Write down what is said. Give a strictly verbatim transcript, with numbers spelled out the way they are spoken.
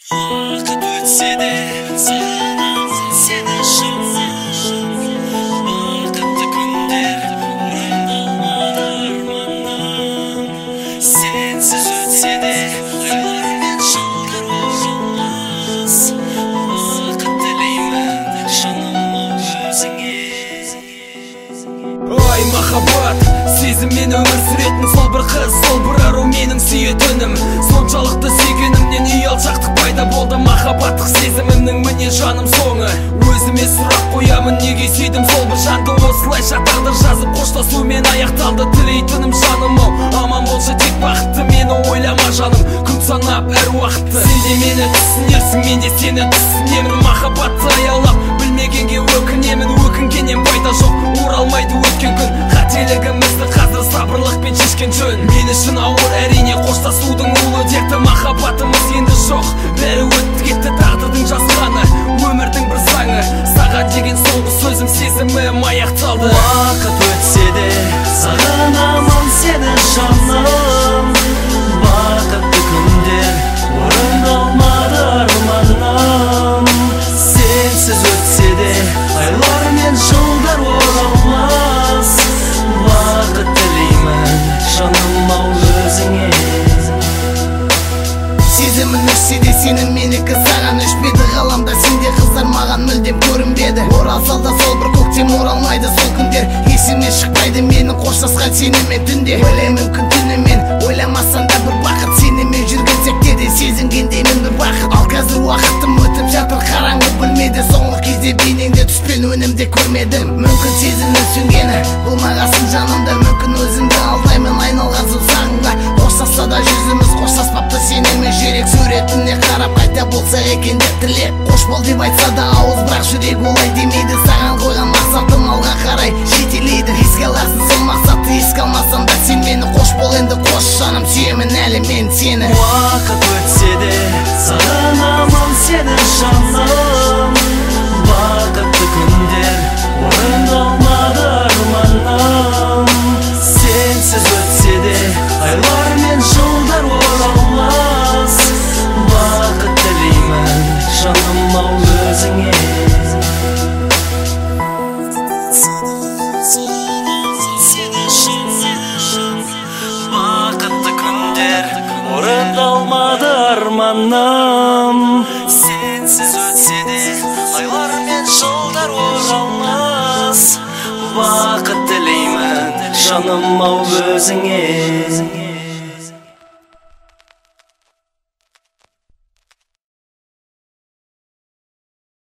Vakit ötse de sağlam seni şanlı Vakitli günler oranda armandan Sensiz ötse de aylar men şallar olmaz Vakit dileymen şanım özüne Ay mahabat, sezim men ömür süretin sol bir kız, sol bir arı mening suyetinim Sonçalıkta sevgenimden uyalçaqtıq payda болды Mahabattық сезімімнің міне жаным соңы Өзіме сұрақ қоямын неге сүйдім сол бір жанды Осылайша тағдыр жазып қоштасумен аяқталды Тілейтінім жаным ау аман болшы тек бақытты Мені ойлама жаным күн санап әр уақытты Сен де мені түсінерсің мен де сені түсінемін Махабатты аялап білмегенге өкінемін Өкінгеннен пайда жоқ оралмайды өткен күн Қателігімізді қазір сабырлықпен шешкен жөн Мен үшін ауыр әрине қоштасудың ұлы дерті Махаббатымыз енді жоқ бәрі өтті кетті тағдырдың жазғаны Өмірдің бір заңы саған деген соңғы сөзім сезімім аяқталды Vakit ötse de sağlamam seni şanım Vakitli günler orandalmadı armanım Sensiz ötse de aylar men жылдар oralmaz Vakit dileymen şanım ау özüne Сезімін өшсе де сенің менікі саған өшпеді Ғаламда сенде қыздар маған мүлдем көрінбеді Оралса да сол бір көктем оралмайды сол күндер Есіме шықпайды менің қоштасқан сенімен түнде Ойлаймын күн түнімен ойламасам да бір бақыт Сенімен жүрген сәттерде сезінгендеймін бір бақыт Ал қазір уақытым өтіп жатыр қараңғы бөлмеде Соңғы кезде бейнеңде түспен өнімде көрмедім Мүмкін сезімнің сөнгені болмағасын жанымда Мүмкін өзіңді алдаймын айналған сағыңға Қоштасса да жүзіміз қоштаспапты сенемен Жүрек суретіне қарап қайта болса екен деп тілеп Қош бол деп айтса да ауыз бірақ жүрек олай демейді Саған қойған мақсатым алға қарай жетелейді Еске аласың сол мақсатты еске алмасам да сен мені Қош бол енді қош жаным сүйемін әлі мен сені Vakit ötse de sağlamam seni şanım Vakitli günler orandalmadı armanım Sensiz ötse de aylar men жылдар oralmaz Vakit dileymen şanım ау özüne Vakitli günler orandalmadı armanım Sensiz ötse de aylar men жылдар oralmaz Vakit dileymen şanım ау özüne